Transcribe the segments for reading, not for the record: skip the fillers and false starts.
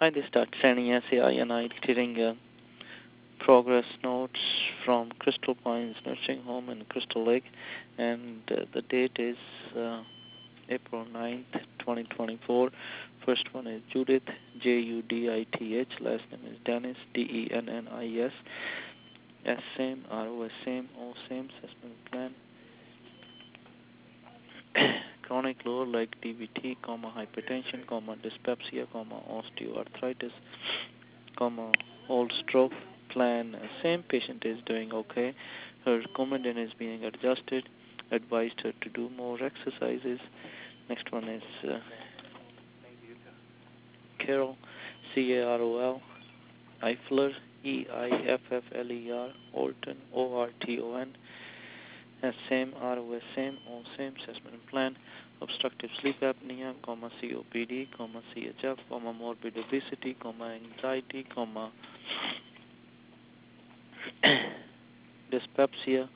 They start sending SAI and I getting progress notes from Crystal Pines Nursing Home in Crystal Lake, and the date is April 9th, 2024. First one is Judith, Judith. Last name is Dennis, Dennis. S same, ROS same, O same, assessment plan. Chronic lower leg DVT, hypertension, dyspepsia, osteoarthritis, old stroke plan. Same patient is doing okay. Her Coumadin is being adjusted. Advised her to do more exercises. Next one is Carol, Carol, Eifler, Eiffler, Orton, Orton. Same, ROS same, all same, assessment plan. Obstructive sleep apnea, COPD, CHF, morbid obesity, anxiety, dyspepsia,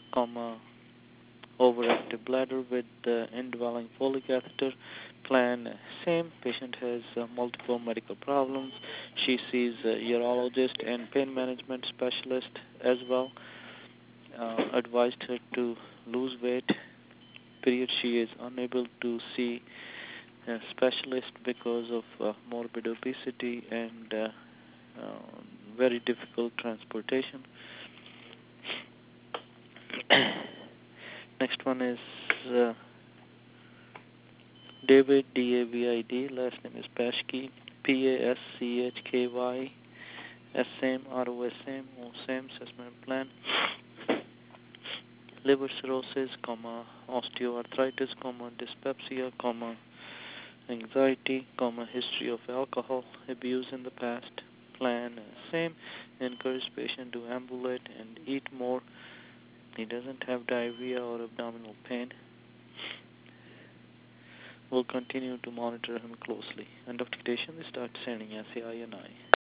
overactive bladder with indwelling Foley catheter. Plan same. Patient has multiple medical problems. She sees a urologist and pain management specialist as well. Advised her to lose weight. Period. She is unable to see a specialist because of morbid obesity and very difficult transportation. Next one is David, David. Last name is Paschke, Paschky. Same, ROS same, all same, assessment plan. Liver cirrhosis, osteoarthritis, dyspepsia, anxiety, history of alcohol abuse in the past. Plan same. Encourage patient to ambulate and eat more. He doesn't have diarrhea or abdominal pain. We'll continue to monitor him closely. End of dictation. We start sending SAI and I.